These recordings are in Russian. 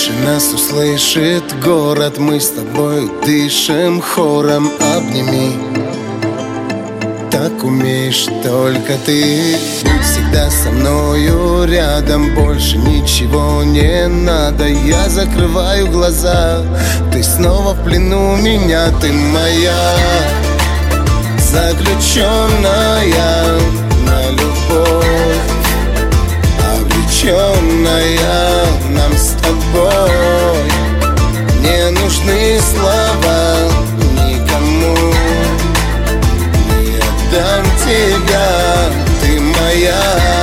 Тише нас услышит город, мы с тобой дышим хором. Обними, так умеешь только ты. Будь всегда со мною рядом, больше ничего не надо. Я закрываю глаза, ты снова в плену меня. Ты моя заключенная на любовь, обреченная нам с тобой. Не нужны слова никому, не отдам тебя. Ты моя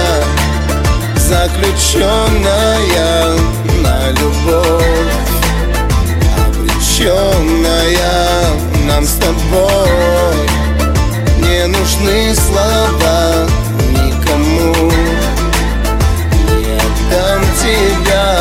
заключенная на любовь, обреченная нам с тобой. Не нужны слова никому, не отдам тебя.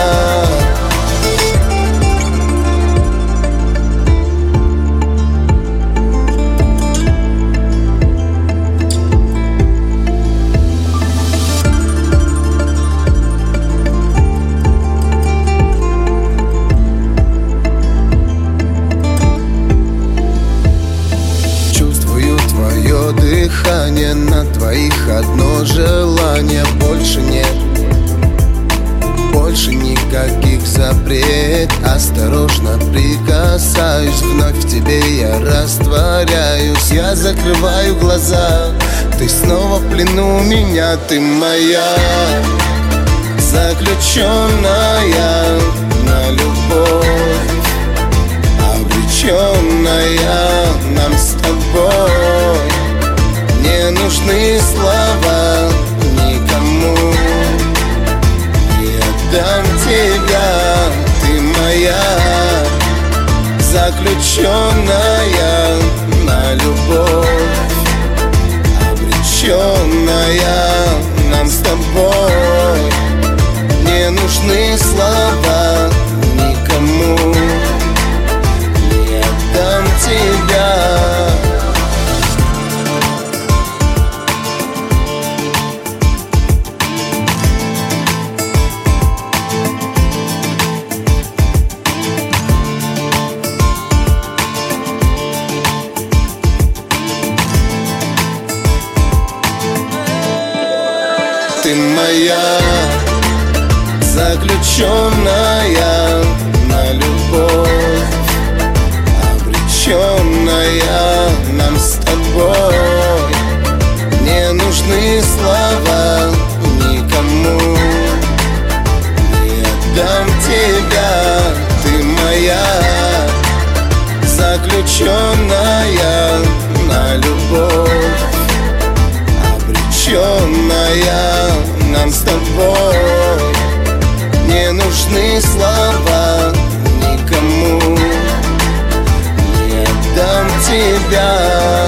Дыхание на твоих одно желание. Больше нет, больше никаких запрет. Осторожно прикасаюсь, вновь в тебе я растворяюсь. Я закрываю глаза, ты снова в плену меня. Ты моя заключенная на любовь, обреченная нам с тобой. Не нужны слова никому, не отдам тебя. Ты моя заключенная на любовь, обреченная нам с тобой. Не нужны слова никому, не отдам тебя. Ты моя заключенная на любовь, обреченная нам с тобой. Не нужны слова никому, не отдам тебя. Ты моя заключенная на любовь, обреченная нам с тобой. Не нужны слова никому, не отдам тебя.